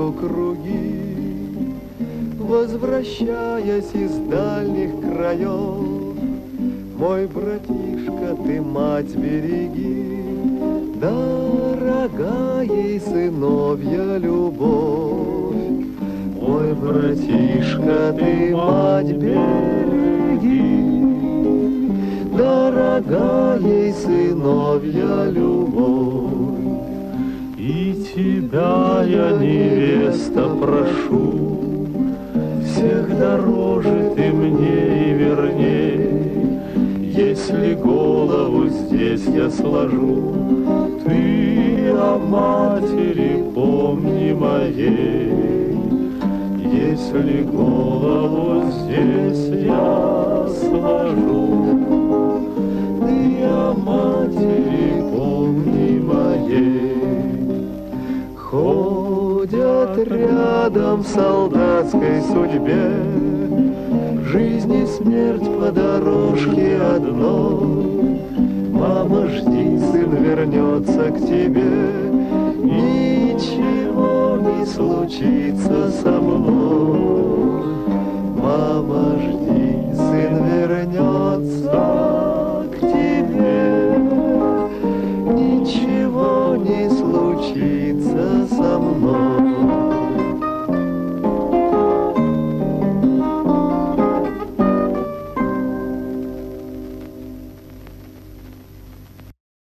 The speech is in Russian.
делаю круги, возвращаясь из дальних краев. Мой братишка, ты мать береги, дорогая сыновья любовь. Мой братишка, ты мать береги, дорогая сыновья любовь. И тебя я, невеста, прошу, всех дороже ты мне и верней. Если голову здесь я сложу, ты о матери помни моей. Если голову здесь я сложу, ты о матери помни моей. Ходят рядом в солдатской судьбе, жизнь и смерть по дорожке одной. Мама, жди, сын вернется к тебе, ничего не случится со мной. Мама, жди, сын вернется к тебе, ничего не случится.